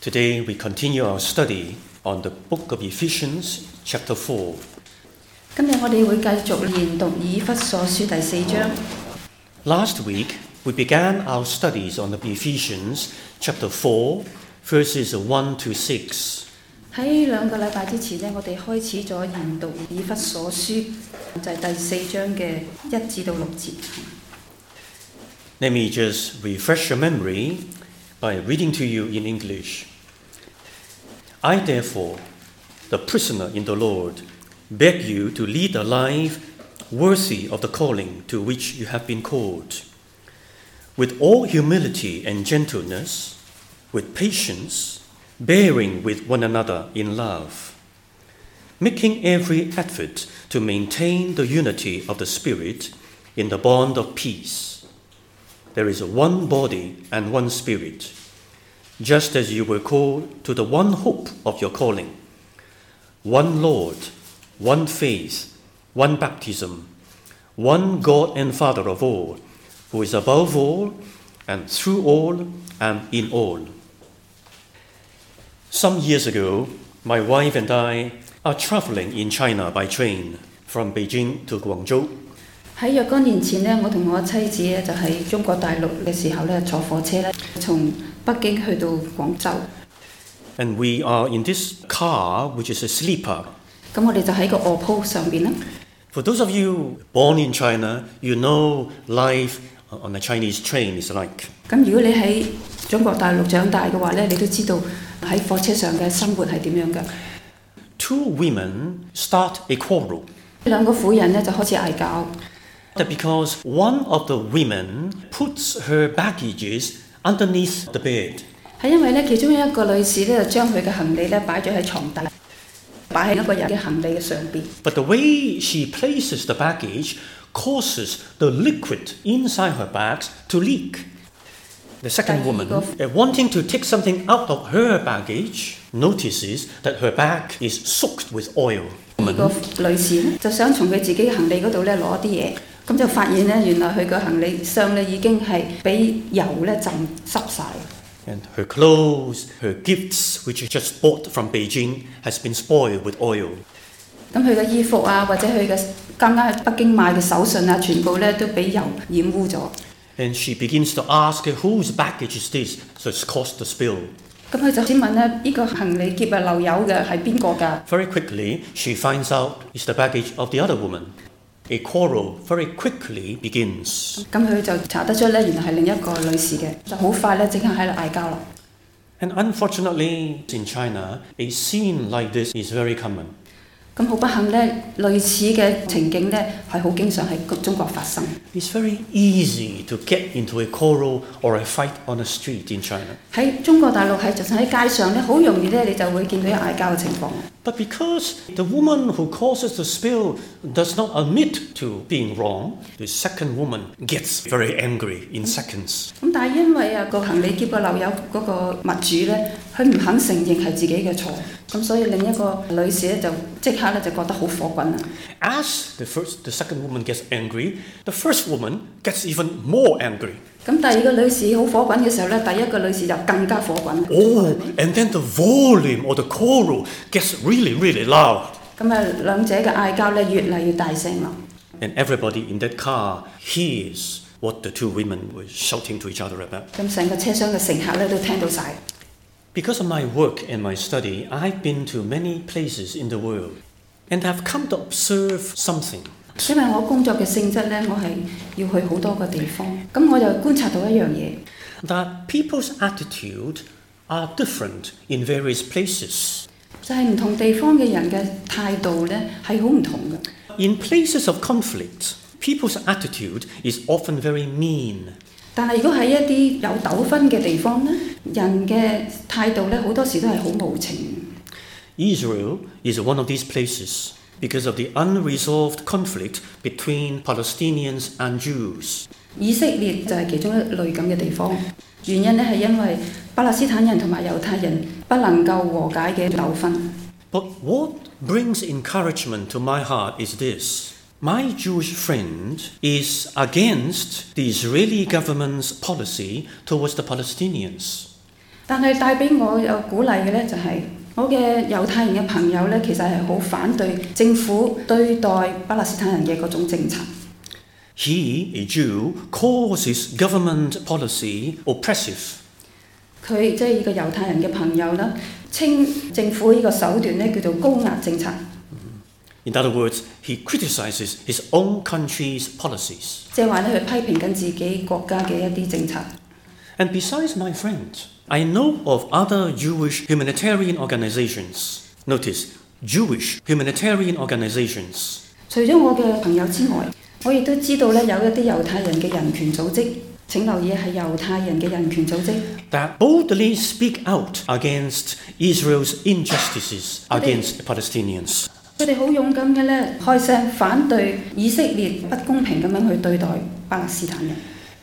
Today we continue our study on the book of Ephesians, chapter 4. 今日我哋會繼續研讀以弗所書第4章。 Last week we began our studies on the Ephesians, chapter 4, verses 1 to 6. 喺兩個禮拜之前呢，我哋開始咗研讀以弗所書，就係第4章嘅1至到6節。 Let me just refresh your memory by reading to you in English. I therefore, the prisoner in the Lord, beg you to lead a life worthy of the calling to which you have been called, with all humility and gentleness, with patience, bearing with one another in love, making every effort to maintain the unity of the Spirit in the bond of peace. There is one body and one Spirit, just as you were called to the one hope of your calling, one Lord, one faith, one baptism, one God and Father of all, who is above all and through all and in all. Some years ago, my wife and I are traveling in China by train from Beijing to Guangzhou. 喺若干年前呢，我同我妻子呢就喺中國大陸嘅時候呢，坐火車呢，從北京去到廣州。 And we are in this car, which is a sleeper. 咁我哋就喺個臥鋪上邊啦。 For those of you born in China, you know life on a Chinese train is like. 咁如果你喺中國大陸長大嘅話呢，你都知道喺火車上嘅生活係點樣嘅。 Two women start a quarrel. 兩個婦人呢就開始嗌交。 That because one of the women puts her baggages underneath the bed. 係因為呢，其中一個女士呢就將佢嘅行李呢擺咗喺床底，擺喺一個人嘅行李嘅上邊。 But the way she places the baggage causes the liquid inside her bags to leak. The second woman, wanting to take something out of her baggage, notices that her bag is soaked with oil. 個女士呢就想從佢自己行李嗰度呢攞啲嘢，咁就發現呢，原來佢個行李箱呢已經係俾油呢浸濕晒。 And her clothes, her gifts, which she just bought from Beijing, has been spoiled with oil. 咁佢嘅衣服啊，或者佢嘅啱啱喺北京買嘅手信啊，全部呢都俾油染污咗。 And she begins to ask whose baggage is this, so it's caused the spill. 咁佢就先問呢，呢個行李篋漏油嘅係邊個㗎？ Very quickly, she finds out it's the baggage of the other woman. A quarrel very quickly begins. 咁佢就查得出呢，原來係另一個女士嘅，就好快呢，即刻喺度嗌交啦。 And unfortunately, in China, a scene like this is very common. 咁好不幸呢，類似嘅情景呢係好經常喺中國發生。 It's very easy to get into a quarrel or a fight on the street in China. 喺中國大陸就算喺街上呢，好容易呢，你就會見到有嗌交嘅情況。 But because the woman who causes the spill does not admit to being wrong, the second woman gets very angry in seconds. 咁但係因為個行李篋個漏油嗰個物主呢，佢唔肯承認係自己嘅錯，咁所以另一個女士呢就即刻呢就覺得好火滾啦。 As the second woman gets angry, the first woman gets even more angry. 咁第二個女士好火滾嘅時候呢，第一個女士就更加火滾。 Oh, and then the volume of the quarrel gets really, really loud. 咁兩者嘅嗌交呢越嚟越大聲啦。 And everybody in that car hears what the two women were shouting to each other about. 咁成個車廂嘅乘客呢都聽到晒。 Because of my work and my study, I've been to many places in the world and have come to observe something. 因為我工作嘅性質呢，我係要去好多個地方，咁我就觀察到一樣嘢。 That people's attitude are different in various places. 就係唔同地方嘅人嘅態度呢係好唔同嘅。 In places of conflict, people's attitude is often very mean. 但係如果喺一啲有糾紛嘅地方呢，人嘅態度呢好多時都係好無情。 Israel is one of these places because of the unresolved conflict between Palestinians and Jews. 以色列就係其中一類咁嘅地方，原因呢係因為巴勒斯坦人同埋猶太人不能夠和解嘅糾紛。 But what brings encouragement to my heart is this. My Jewish friend is against the Israeli government's policy towards the Palestinians. 但係帶俾我有鼓勵嘅呢，就係我嘅猶太人嘅朋友呢，其實係好反對政府對待巴勒斯坦人嘅嗰種政策。 He, a Jew, calls his government policy oppressive. 佢即係呢個猶太人嘅朋友啦，稱政府呢個手段呢叫做高壓政策。 In other words, he criticizes his own country's policies. 即係話呢，佢批評緊自己國家嘅一啲政策。 And besides my friend, I know of other Jewish humanitarian organizations. Notice, Jewish humanitarian organizations. 除咗我嘅朋友之外，我亦都知道呢，有一啲猶太人嘅人權組織。請留意係猶太人嘅人權組織 that boldly speak out against Israel's injustices against the Palestinians. 佢哋好勇敢嘅咧，開聲反對以色列不公平咁樣去對待巴勒斯坦人。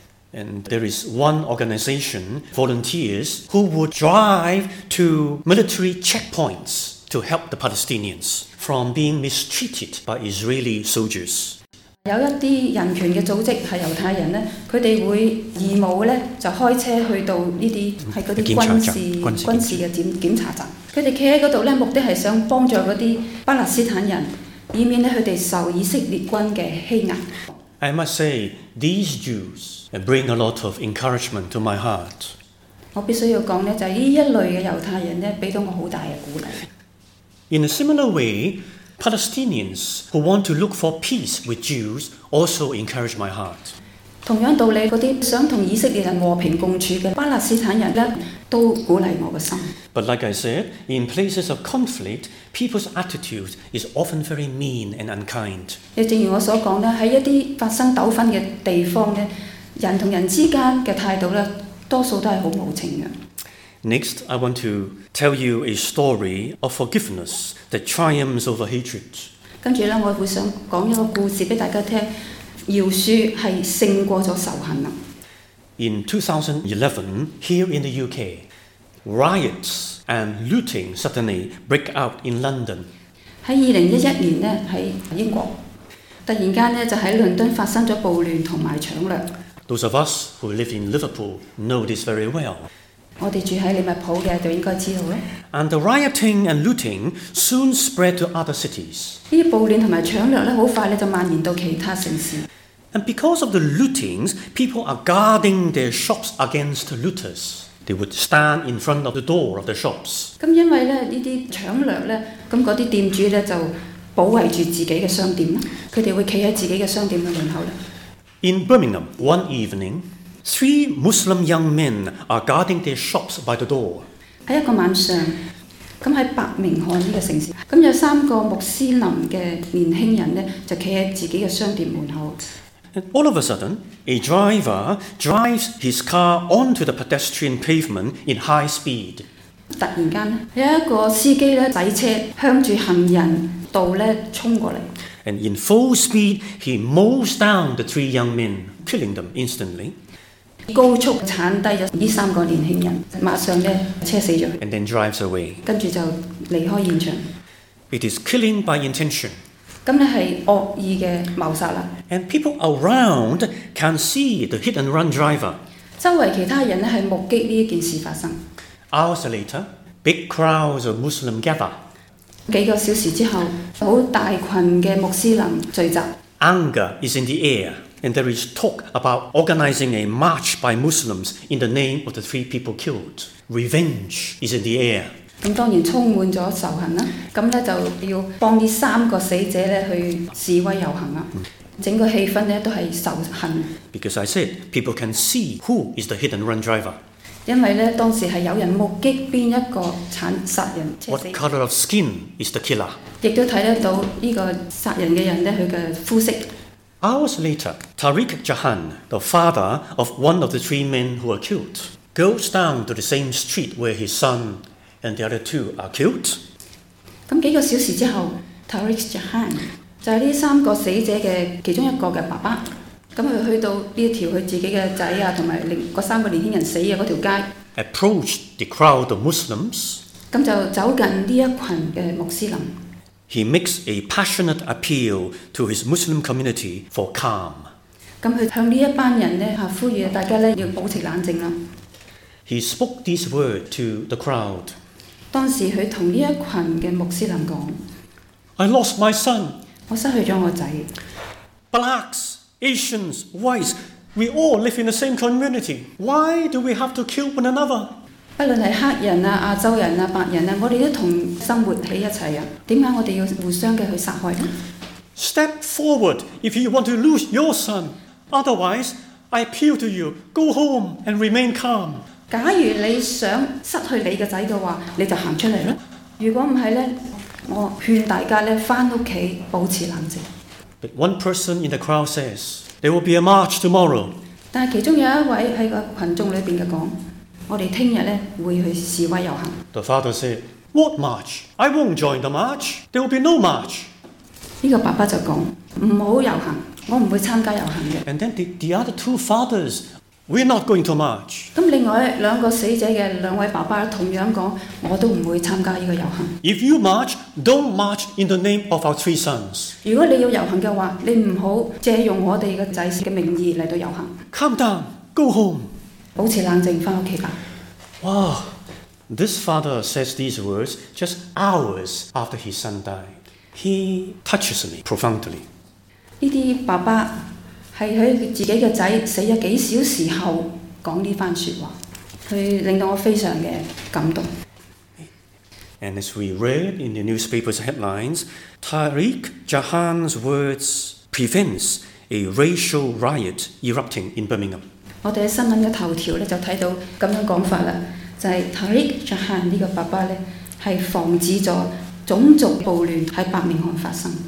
And there is one organization, volunteers, who would drive to military checkpoints to help the Palestinians from being mistreated by Israeli soldiers. 有一啲人權嘅組織係猶太人咧，佢哋會義務咧就開車去到呢啲係嗰啲軍事嘅檢查站。佢哋企喺嗰度咧，目的係想幫助嗰啲巴勒斯坦人，以免咧佢哋受以色列軍嘅欺壓。 I must say, these Jews bring a lot of encouragement to my heart. 我必須要講咧，就係呢一類嘅猶太人咧，俾到我好大嘅鼓勵。 In a similar way, Palestinians who want to look for peace with Jews also encourage my heart. 同樣道理，嗰啲想同以色列人和平共處嘅巴勒斯坦人咧，都鼓勵我嘅心。 But like I said, in places of conflict, people's attitude is often very mean and unkind. 亦正如我所講咧，喺一啲發生糾紛嘅地方咧，人同人之間嘅態度咧，多數都係好無情嘅。 Next, I want to tell you a story of forgiveness that triumphs over hatred. 跟住咧，我會想講一個故事俾大家聽，饒恕係勝過咗仇恨啊！ In 2011, here in the UK, riots and looting suddenly break out in London. 喺2011年呢，喺英國突然間呢，就喺倫敦發生咗暴亂同埋搶掠。 Those of us who live in Liverpool know this very well. 我哋住喺利物浦嘅就應該知道啦。 And the rioting and looting soon spread to other cities. 呢啲暴亂同埋搶掠咧，好快咧就蔓延到其他城市。 And because of the lootings, people are guarding their shops against looters. They would stand in front of the door of the shops. 咁因為咧呢啲搶掠咧，咁嗰啲店主咧就保衞住自己嘅商店啦。佢哋會企喺自己嘅商店嘅門口啦。 In Birmingham, one evening, 3 Muslim young men are guarding their shops by the door. 喺一個晚上，咁喺伯明翰呢個城市，咁有3個穆斯林嘅年輕人咧，就企喺自己嘅商店門口。 And all of a sudden, a driver drives his car onto the pedestrian pavement in high speed. 突然間有一個司機咧駛車向住行人道咧衝過嚟。 And in full speed, he mows down the 3 young men, killing them instantly. 高速鏟低咗呢3個年輕人，馬上咧車死咗佢， And then drives away. 跟住就離開現場。 It is killing by intention. 咁咧係惡意嘅謀殺啦。 And people around can see the hit and run driver. 周圍其他人咧係目擊呢一件事發生。 Hours later, big crowds of Muslims gather. 幾個小時之後，好大群嘅穆斯林聚集。 Anger is in the air, and there is talk about organizing a march by Muslims in the name of the 3 people killed. Revenge is in the air. 咁當然充滿咗仇恨啦。咁咧就要幫呢3個死者咧去示威遊行啦。整個氣氛咧都係仇恨。 Because I said people can see who is the hit and run driver. 因為咧當時係有人目擊邊一個殺人車 What 死， color of skin is the killer? 亦都睇得到呢個殺人嘅人咧佢嘅膚色。 Hours later, Tariq Jahan, the father of one of the 3 men who were killed, goes down to the same street where his son and the other 2 are killed. 咁幾個小時之後 ，Tariq Jahan 就係呢3個死者嘅其中一個嘅爸爸。咁佢去到呢一條佢自己嘅仔啊，同埋另嗰3個年輕人死嘅嗰條街， Approached the crowd of Muslims. 咁就走近呢一群嘅穆斯林。 He makes a passionate appeal to his Muslim community for calm. 咁佢向呢一班人咧呼籲大家咧要保持冷靜啦。 he spoke these words to the crowd. 當時佢同呢一群嘅穆斯林講： I lost my son. 我失去咗我仔。 Blacks, Asians, whites, we all live in the same community. Why do we have to kill one another? 不論係黑人啊、亞洲人啊、白人啊，我哋都同生活喺一齊啊。點解我哋要互相嘅去殺害呢？ Step forward if you want to lose your son. Otherwise, I appeal to you, go home and remain calm. 假如你想失去你嘅仔嘅話，你就行出嚟啦。如果唔係呢，我勸大家呢返屋企保持冷靜。 But one person in the crowd says, there will be a march tomorrow. 但係其中有一位喺個群眾裏邊嘅講：我哋聽日呢會去示威遊行。 The father said, what march? I won't join the march. There will be no march. 呢個爸爸就講：唔好遊行，我唔會參加遊行嘅。 And then the other two fathers, we're not going to march. 咁另外兩個死者嘅兩位爸爸同樣講：我都唔會參加呢個遊行。 If you march, don't march in the name of our 3 sons. 如果你要遊行嘅話，你唔好借用我哋嘅仔嘅名義嚟到遊行。 Calm down, go home. 保持冷靜，翻屋企吧。 Wow, this father says these words just hours after his son died. He touches me profoundly. 呢啲爸爸係喺自己嘅仔死咗幾小時後講呢番説話，佢令到我非常嘅感動。 And as we read in the newspaper's headlines, Tariq Jahan's words prevents a racial riot erupting in Birmingham. 我哋喺新聞嘅頭條咧就睇到咁樣講法啦，就係 Tariq Jahan 呢個爸爸咧係防止咗種族暴亂喺伯明翰發生。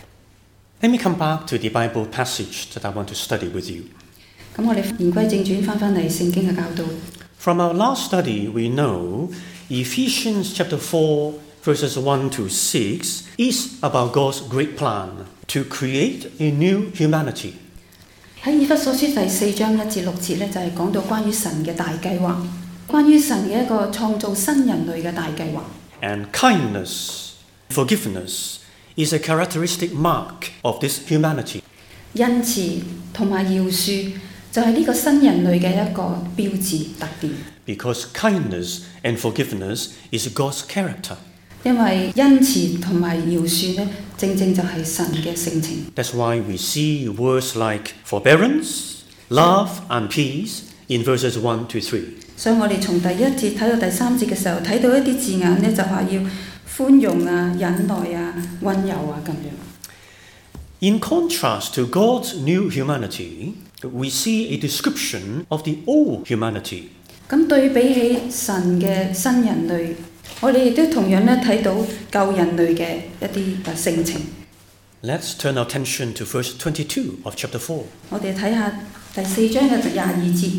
Let me come back to the Bible passage that I want to study with you. 咁我哋言歸正傳，翻嚟聖經嘅教導。 From our last study, we know Ephesians chapter 4, verses 1 to 6 is about God's great plan to create a new humanity. 喺以弗所書第4章1至6節咧，就係講到關於神嘅大計劃，關於神嘅一個創造新人類嘅大計劃。 And kindness, forgiveness is a characteristic mark of this humanity. 恩慈同埋饒恕就係呢個新人類嘅一個標誌特點。 Because kindness and forgiveness is God's character. 因為恩慈同埋饒恕呢，正正就係神嘅性情。 That's why we see words like forbearance, love, and peace in verses 1 to 3. 所以我哋從第1節睇到第3節嘅時候，睇到一啲字眼呢，就話要寬容啊、忍耐啊、溫柔啊咁樣。 In contrast to God's new humanity, we see a description of the old humanity. 咁對比起神嘅新人類，我哋亦都同樣咧睇到舊人類嘅一啲性情。 Let's turn our attention to verse 22 of chapter 4. 我哋睇下第4章嘅22節。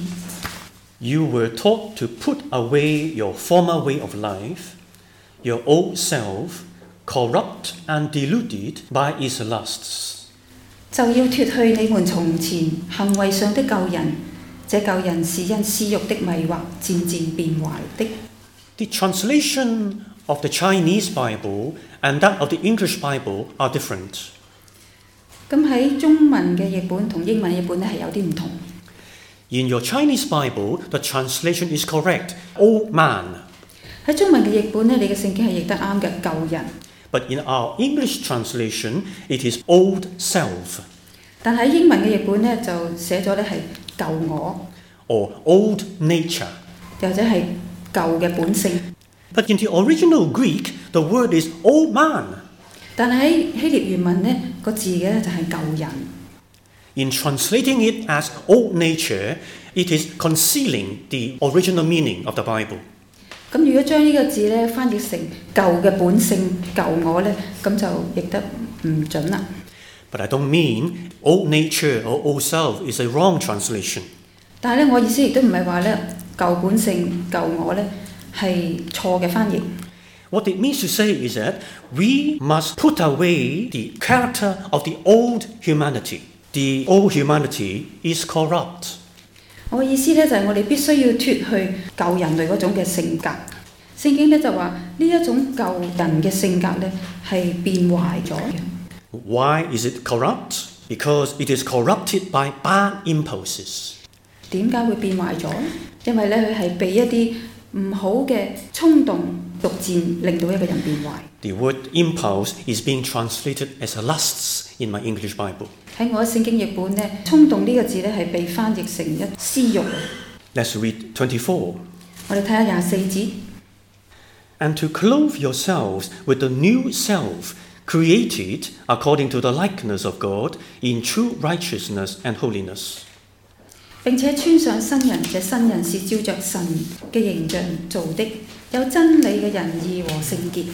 You were taught to put away your former way of life, your old self, corrupt and deluded by its lusts. 就要脱去你們從前行為上的舊人，這舊人是因私欲的迷惑漸漸變壞的。 The translation of the Chinese Bible and that of the English Bible are different. 咁喺中文嘅譯本同英文譯本咧係有啲唔同。 In your Chinese Bible, the translation is correct, old man. 喺中文嘅譯本咧，你嘅聖經係譯得啱嘅舊人。 But in our English translation, it is old self 但喺英文嘅譯本咧就寫咗咧係舊我， or old nature. 或者係舊嘅本性。 But in the original Greek, the word is old man. 但係喺希臘原文咧個字嘅咧就係舊人。 In translating it as old nature, it is concealing the original meaning of the Bible. 咁如果將呢個字咧翻譯成舊嘅本性、舊我咧，咁就譯得唔準啦。 But I don't mean old nature or old self is a wrong translation. 但係咧，我意思亦都唔係話咧舊本性、舊我咧係錯嘅翻譯。 What it means to say is that we must put away the character of the old humanity. The old humanity is corrupt. 我嘅意思咧就係我哋必須要脱去舊人類嗰種嘅性格。聖經咧就話呢一種舊人嘅性格咧係變壞咗嘅。 Why is it corrupt? Because it is corrupted by bad impulses. 點解會變壞咗？因為咧佢係被一啲唔好嘅衝動逐漸令到一個人變壞。 The word impulse is being translated as lusts in my English Bible. 喺我聖經譯本咧，衝動呢個字咧係被翻譯成一私慾。 Let's read 24. 我哋睇下24節。 And to clothe yourselves with the new self, created according to the likeness of God, in true righteousness and holiness. 並且穿上新人，這新人是照着神嘅形象做的，有真理嘅仁義和聖潔。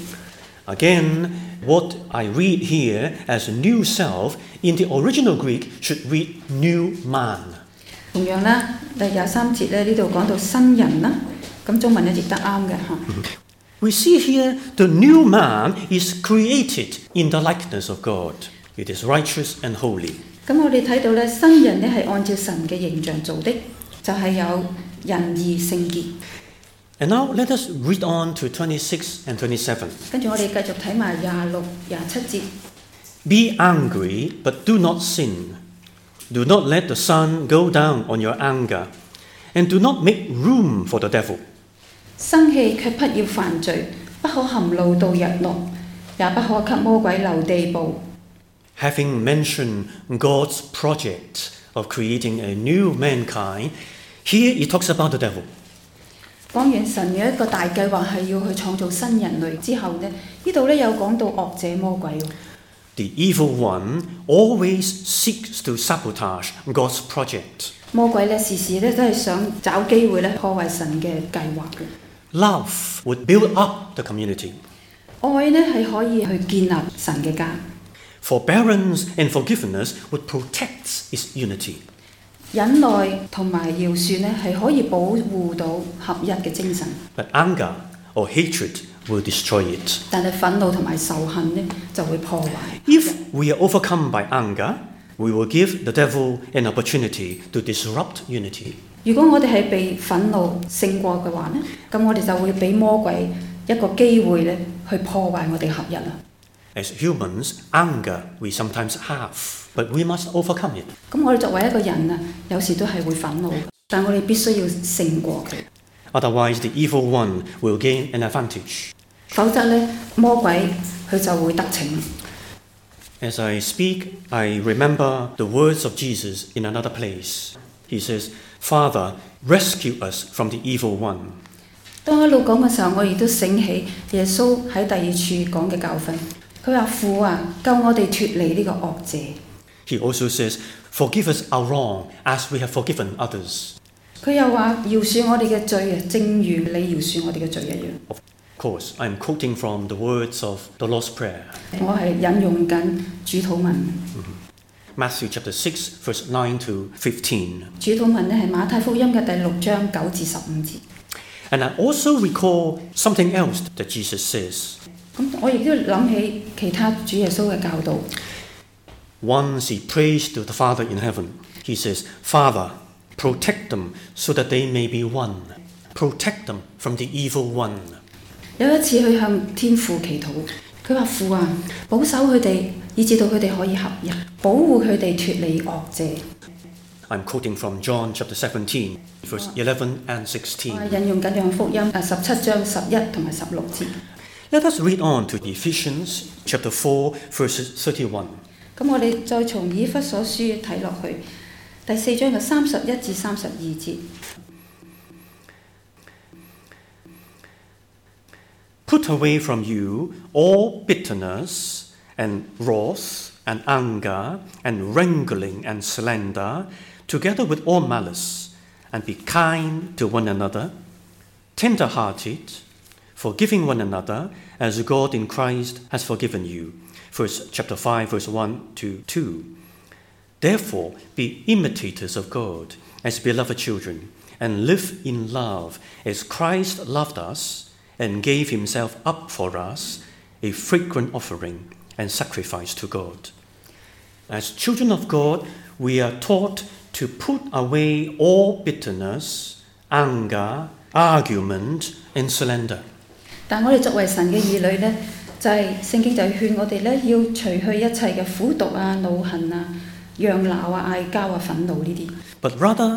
Again, what I read here as new self, in the original Greek should read new man. 同樣啦，第23節咧呢度講到新人啦，咁中文咧譯得啱嘅嚇。 We see here the new man is created in the likeness of God. It is righteous and holy. 咁我哋睇到咧，新人咧係按照神嘅形象做的，就係有仁義聖潔。 And now let us read on to 26 and 27. 跟住我哋繼續睇埋26、27節。 Be angry, but do not sin. Do not let the sun go down on your anger, and do not make room for the devil. 生氣卻不要犯罪，不可含怒到日落，也不可給魔鬼留地步。 Having mentioned God's project of creating a new mankind, here he talks about the devil. 講完神嘅一個大計劃係要去創造新人類之後呢度有講到惡者魔鬼。 The evil one always seeks to sabotage God's project. 魔鬼時時都係想找機會破壞神嘅計劃嘅。 Love would build up the community. 愛係可以去建立神嘅家。 Forbearance and forgiveness would protect its unity. 忍耐同埋饒恕係可以保護到合一嘅精神。 But anger or hatred will destroy it. 但係憤怒同埋仇恨就會破壞。 If we are overcome by anger, we will give the devil an opportunity to disrupt unity. 如果我哋係被憤怒勝過嘅話咁我哋就會俾魔鬼一個機會去破壞我哋合一啦。 As humans, anger we sometimes have, but we must overcome it. 咁我哋作為一個人有時都係會憤怒，但我哋必須要勝過佢。 Otherwise, the evil one will gain an advantage. 否則魔鬼佢就會得逞。 As I speak, I remember the words of Jesus in another place. He says, Father, rescue us from the evil one. 當我一路講嘅時候，我亦都醒起耶穌喺第二處講嘅教訓。佢話：父啊，救我哋脫離呢個惡者。He also says, Forgive us our wrong, as we have forgiven others. 佢又話：饒恕我哋嘅罪啊，正如你饒恕我哋嘅罪一樣。 Of course, I am quoting from the words of the Lord's Prayer. 我係引用緊主禱文。 Matthew chapter 6, verse 9 to 15. 主禱文係馬太福音嘅第6章9至15節。 And I also recall something else that Jesus says. 咁我亦都諗起其他主耶穌嘅教導。 Once he prays to the Father in heaven. He says, Father, protect them so that they may be one. Protect them from the evil one. 有一次佢向天父祈禱，佢話：父啊，保守佢哋，以至到佢哋可以合一，保護佢哋脫離惡者。 I'm quoting from John chapter 17, verse 11 and 16. 我引用緊約翰福音17章11同埋16節。 Let us read on to Ephesians chapter 4, verses 31. 咁我哋再從以弗所書睇落去，第4章嘅31至32節。 Put away from you all bitterness and wrath and anger and wrangling and slander, together with all malice, and be kind to one another, tender-hearted, forgiving one another, as God in Christ has forgiven you. Chapter 5, verse 1 to 2. Therefore, be imitators of God as beloved children, and live in love as Christ loved us and gave himself up for us, a fragrant offering and sacrifice to God. As children of God, we are taught to put away all bitterness, anger, argument, and slander. 但我哋作為神嘅兒女就係聖經就勸我哋要除去一切嘅苦毒啊、惱恨啊、嚷鬧啊、嗌交啊、憤怒呢啲。 But rather,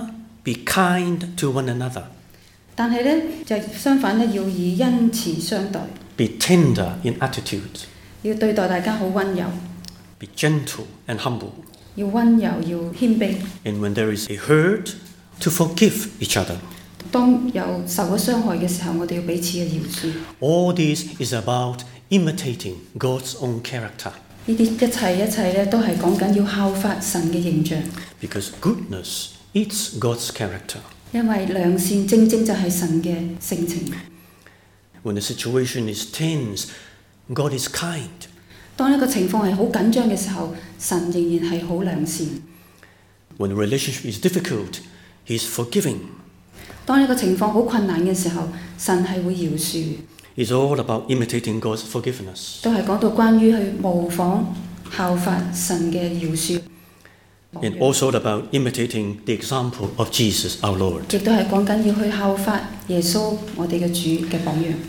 be kind to one another. 但係呢，就相反呢，要以恩慈相待， Be tender in attitude. 要對待大家好溫柔， Be gentle and humble. 要溫柔，要謙卑。 And when there is a hurt, to forgive each other. 當有受咗傷害嘅時候，我哋要彼此嘅饒恕。 All this is about imitating God's own character. 呢啲一切呢，都係講緊要效法神嘅形象， Because goodness is God's character. 因為良善正正就係神嘅性情。 When the situation is tense, God is kind. 當一個情況係好緊張嘅時候，神仍然係好良善。 When the relationship is difficult, He is forgiving. 當一個情況好困難嘅時候，神係會饒恕。 It's all about imitating God's forgiveness. 都係講到關於去模仿效法神嘅饒恕。 And also about imitating the example of Jesus our Lord. 亦都係講緊要去效法耶穌我哋嘅主嘅榜樣。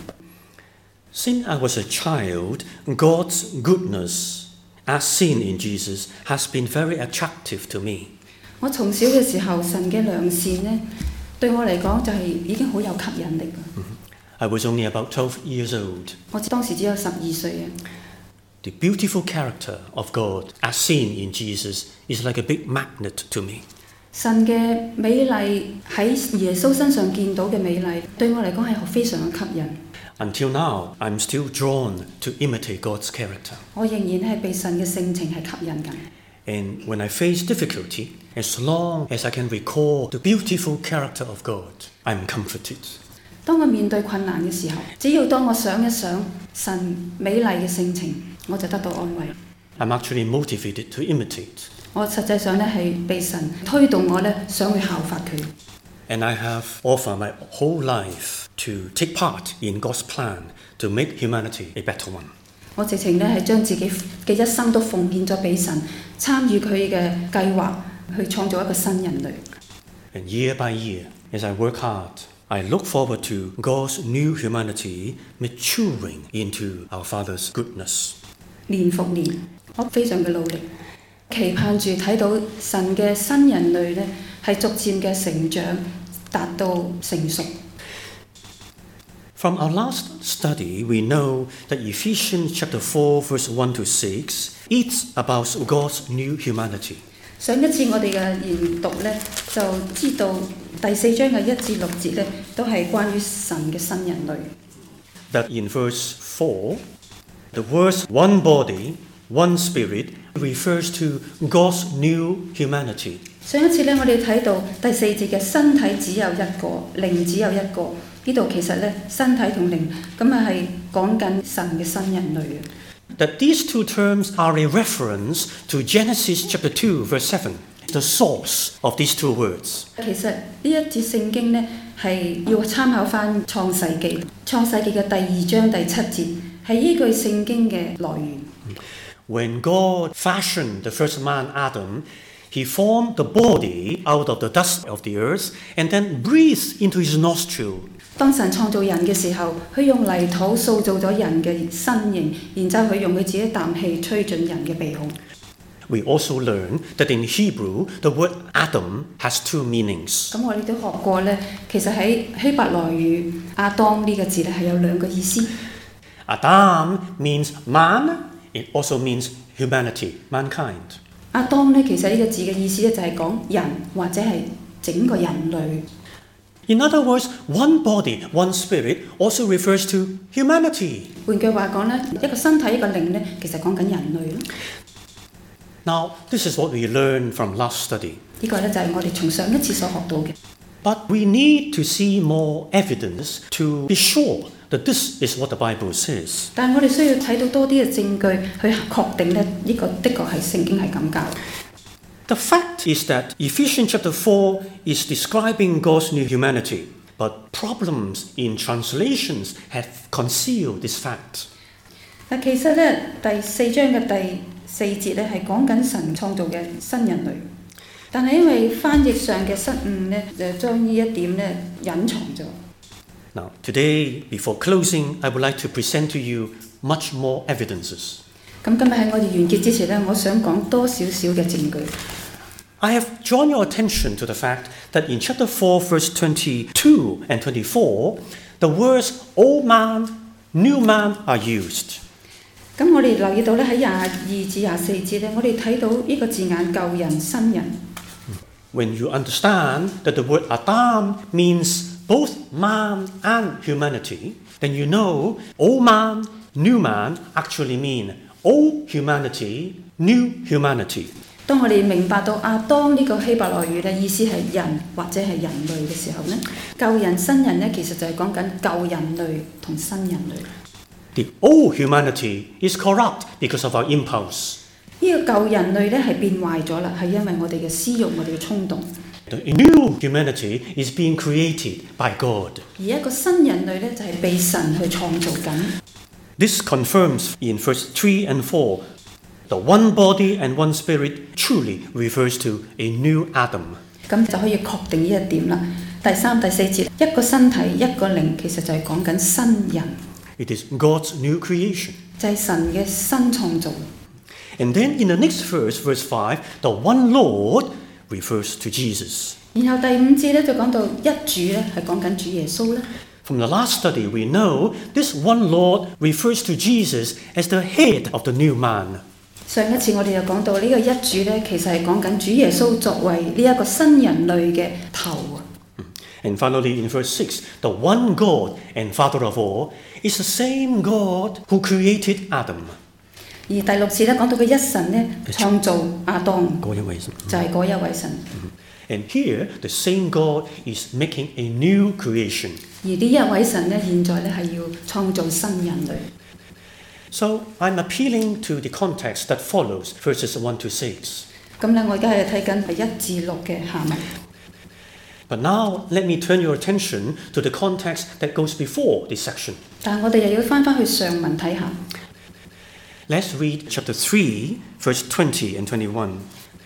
Since I was a child, God's goodness, as seen in Jesus, has been very attractive to me. 我從小嘅時候，神嘅良善呢，對我嚟講就係已經好有吸引力㗎。 I was only about 12 years old. 我當時只有12歲啊。 The beautiful character of God, as seen in Jesus, is like a big magnet to me. 神嘅美麗喺耶穌身上見到嘅美麗，對我嚟講係非常嘅吸引。 Until now, I'm still drawn to imitate God's character. 我仍然係被神嘅性情係吸引緊。 And when I face difficulty, as long as I can recall the beautiful character of God, I'm comforted. 當我面對困難嘅時候，只要當我想一想神美麗嘅性情，我就得到安慰。 I'm actually motivated to imitate. 我實際上咧係被神推動我咧想去效法佢。 And I have offered my whole life to take part in God's plan to make humanity a better one. 我直情咧係將自己嘅一生都奉獻咗俾神，參與佢嘅計劃，去創造一個新人類。 And year by year, as I work hard, I look forward to God's new humanity maturing into our Father's goodness. 年復年，我非常嘅努力，期盼住睇到神嘅新人類咧係逐漸嘅成長，達到成熟。 From our last study, we know that Ephesians chapter 4, verse 1 to 6, it's about God's new humanity. 上一次我哋嘅研讀咧，就知道第4章嘅1至6節咧，都係關於神嘅新人類。 That in verse 4, the words one body, one spirit refers to God's new humanity. 上一次咧，我哋睇到第4節嘅身體只有一個，靈只有一個。呢度其實咧，身體同靈咁啊係講緊神嘅新人類啊。 That these two terms are a reference to Genesis chapter 2, verse 7, the source of these two words. 其實呢一節聖經呢，係要參考翻創世記嘅第2章第7節，係呢句聖經嘅來源。 When God fashioned the first man Adam, He formed the body out of the dust of the earth and then breathed into his nostril. 當神創造人嘅時候，佢用泥土塑造咗人嘅身形，然之後佢用佢自己啖氣吹進人嘅鼻孔。 We also learn that in Hebrew, the word Adam has two meanings. 咁我哋都學過呢，其實喺希伯來語亞當呢個字咧係有兩個意思。 Adam means man, it also means humanity, mankind. 亞當呢，其實呢個字嘅意思咧就係講人或者係整個人類。 In other words, one body, one spirit also refers to humanity. 換句話講呢，一個身體一個靈呢，其實講緊人類咯。 Now, this is what we learned from last study. 呢個呢，就係我哋從上一次所學到嘅。 But we need to see more evidence to be sure that this is what the Bible says. 但係我哋需要睇到多啲嘅證據去確定呢，呢個的確係聖經係咁教。 The fact is that Ephesians chapter 4 is describing God's new humanity, but problems in translations have concealed this fact. 嗱，其實呢，第4章嘅第4節呢係講緊神創造嘅新人類，但係因為翻譯上嘅失誤呢，就將呢一點呢隱藏咗。 Now, today, before closing, I would like to present to you much more evidences. 咁今日喺我哋完結之前呢，我想講多少少嘅證據。 I have drawn your attention to the fact that in chapter 4, verse 22 and 24, the words old man, new man are used. 咁我哋留意到咧喺22至24節咧，我哋睇到呢個字眼舊人新人。 When you understand that the word Adam means both man and humanity, then you know old man, new man actually mean old humanity, new humanity. 當我哋明白到亞當呢個希伯來語嘅意思係人或者係人類嘅時候咧，舊人新人咧其實就係講緊舊人類同新人類。 The old humanity is corrupt because of our impulse. 呢個舊人類咧係變壞咗啦，係因為我哋嘅私慾、我哋嘅衝動。 The new humanity is being created by God. 而一個新人類咧就係被神去創造緊。 This confirms in verse 3 and 4, the one body and one spirit truly refers to a new Adam. 咁就可以確定呢一點啦。第3、第4節，一個身體一個靈，其實就係講緊新人。 It is God's new creation. 就係神嘅新創造。 And then in the next verse, verse 5, the one Lord refers to Jesus. 然後第5節咧就講到一主咧係講緊主耶穌啦。 From the last study, we know this one Lord refers to Jesus as the head of the new man. 上一次我哋又講到呢個一主咧，其實係講緊主耶穌作為呢一個新人類嘅頭。 And finally, in verse 6, the one God and Father of all is the same God who created Adam. 而第6節咧講到嘅一神咧創造亞當，就係嗰一位神。 And here, the same God is making a new creation. 而呢一位神咧，現在咧係要創造新人類。 So I'm appealing to the context that follows verses 1 to 6. 咁咧，我而家係睇緊係1至6嘅下文。 But now let me turn your attention to the context that goes before this section. 但係我哋又要翻去上文睇下。 Let's read chapter 3, verse 20 and 21.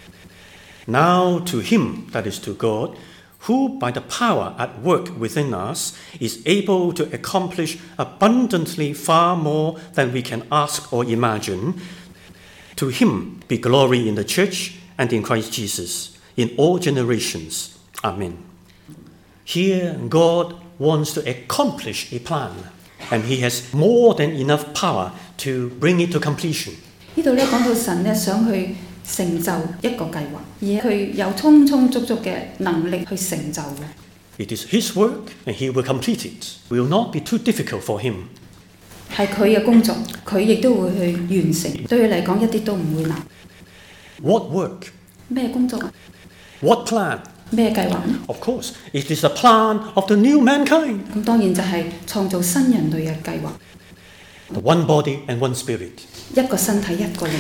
Now to him, that is to God, who by the power at work within us is able to accomplish abundantly far more than we can ask or imagine, to him be glory in the church and in Christ Jesus, in all generations. Amen. Here, God wants to accomplish a plan, and he has more than enough power to bring it to completion. 呢度咧講到神咧想去成就一個計劃，而佢有充充足足嘅能力去成就嘅。 It is his work, and he will complete it. It will not be too difficult for him. 係佢嘅工作，佢亦都會去完成，對佢嚟講一啲都唔會難。 What work? 咩工作？ What plan? 咩計劃？ Of course, it is the plan of the new mankind. 咁當然就係創造新人類嘅計劃。 The one body and one spirit. 一個身體一個靈。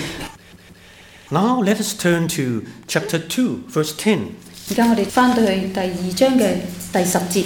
Now let us turn to chapter 2, verse 10. 而家我哋翻到去第2章嘅第10節。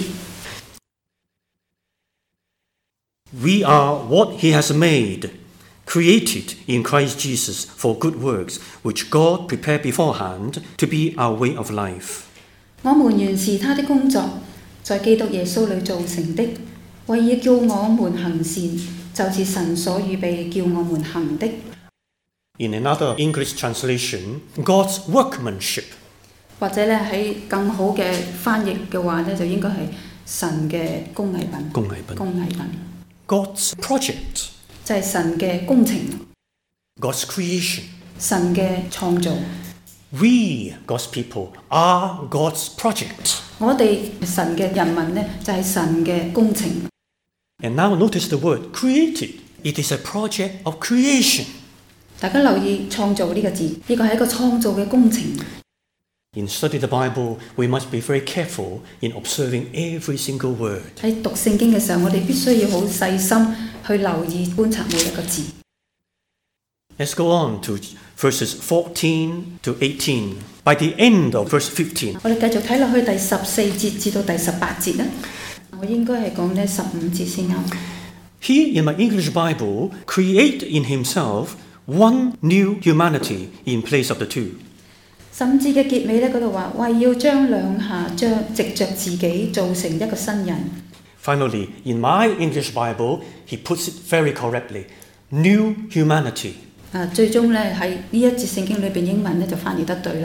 We are what he has made, created in Christ Jesus for good works, which God prepared beforehand to be our way of life. 我們原是他的工作，在基督耶穌裏造成的，為要叫我們行善，就是神所預備叫我們行的。 In another English translation, God's workmanship. 或者咧喺更好嘅翻譯嘅話咧，就應該係神嘅工藝品。工藝品。 God's project. 就係神嘅工程。 God's creation. 神嘅創造。 We, God's people, are God's project. 我哋神嘅人民咧，就係神嘅工程。 And now notice the word created. It is a project of creation. 大家留意創造呢個字，呢個係一個創造嘅工程。 In studying the Bible, we must be very careful in observing every single word. 喺讀聖經嘅時候，我哋必須要好細心去留意觀察每一個字。 Let's go on to verses 14 to 18. By the end of verse 15. 我哋繼續睇落去第14節至到第18節啦。我應該係講呢15節先啱。 He, in my English Bible, create in himself one new humanity in place of the two. 甚至嘅結尾咧，嗰度話為要將兩下藉着自己造成一個新人。 Finally, in my English Bible, he puts it very correctly. New humanity. 最終咧喺呢一節聖經裏邊英文咧就翻譯得對啦。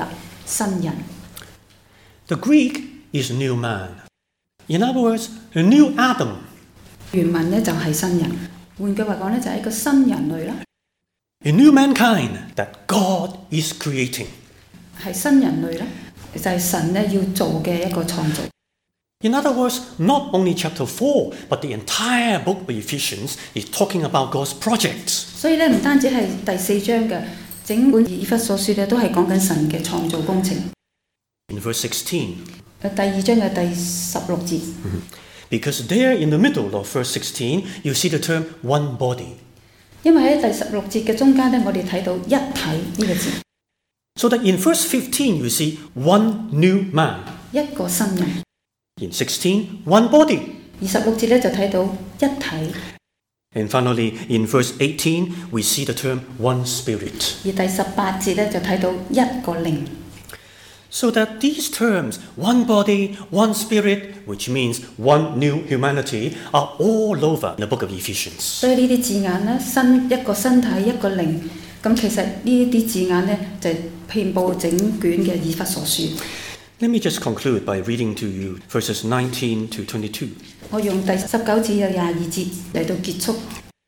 新人。 The Greek is new man. In other words, a new Adam. 原文呢就係新人，換句話講呢，就係一個新人類啦。 A new mankind that God is creating. 係新人類啦，就係神呢要做嘅一個創造。 In other words, not only chapter 4, but the entire book of Ephesians is talking about God's projects. 所以呢，唔單止係第4章嘅，整本以弗所書呢都係講緊神嘅創造工程。 In verse 16. 第2章嘅第16節。 Because there in the middle of verse 16, you see the term one body. 因為喺第16節嘅中間呢，我哋睇到一體呢個字。 So that in verse 15, you see one new man. 一個新人。 In 16, one body. 26節呢就睇到一體。 And finally, in verse 18, we see the term one spirit. 而第18節呢就睇到一個靈。 So that these terms, one body, one spirit, which means one new humanity, are all over the book of Ephesians. 所以呢啲字眼呢，一個身體一個靈，咁其實呢啲字眼呢，就遍佈整卷嘅以弗所書。 Let me just conclude by reading to you verses 19 to 22. 我用第19至22節嚟到結束。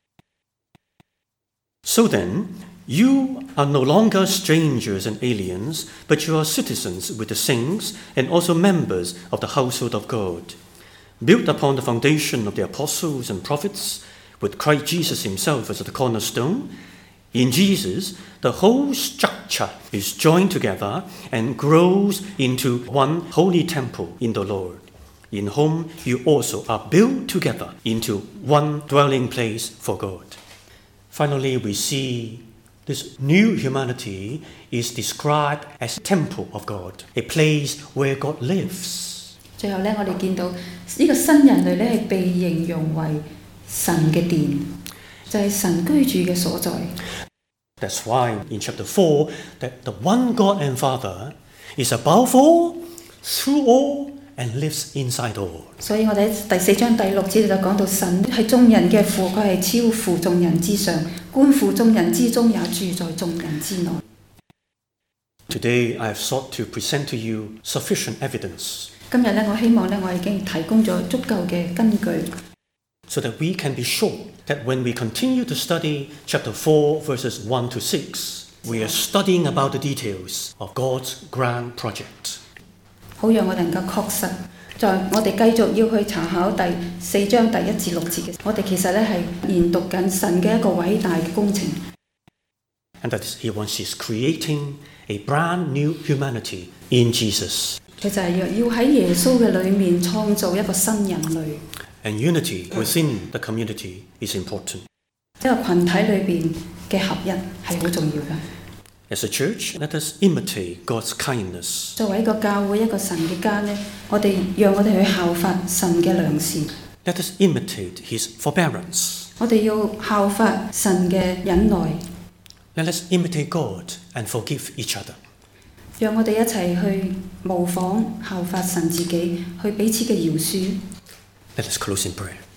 So then, you are no longer strangers and aliens, but you are citizens with the saints and also members of the household of God, built upon the foundation of the apostles and prophets, with Christ Jesus himself as the cornerstone. In Jesus, the whole structure is joined together and grows into one holy temple in the Lord, in whom you also are built together into one dwelling place for God. Finally, we see this new humanity is described as a temple of God, a place where God lives. 最後呢，我哋見到呢個新人類呢係被形容為神嘅殿，就係神居住嘅所在。 That's why in chapter 4 that the one God and Father is above all, through all, and lives inside all. 所以我哋喺第4章第6節就講到神係眾人嘅父，佢係超乎眾人之上，觀乎眾人之中，也住在眾人之內。 Today I have sought to present to you sufficient evidence. 今日呢，我希望呢，我已經提供咗足夠嘅根據。 So that we can be sure that when we continue to study chapter 4 verses 1 to 6, we are studying about the details of God's grand project. 好讓我能夠確實，在我哋繼續要去查考第4章第1至6節嘅，我哋其實呢係研讀緊神嘅一個偉大嘅工程。 And that is, once He's creating a brand new humanity in Jesus. 佢就係要喺耶穌嘅裏面創造一個新人類。 And unity within the community is important. 一個群體裏邊嘅合一係好重要嘅。 As a church, let us imitate God's kindness. 作為一個教會、一個神嘅家呢，讓我哋去效法神嘅良善。 Let us imitate His forbearance. 我哋要效法神嘅忍耐。 Let us imitate God and forgive each other. 讓我哋一齊去模仿效法神自己，去彼此嘅饒恕。 Let us close in prayer.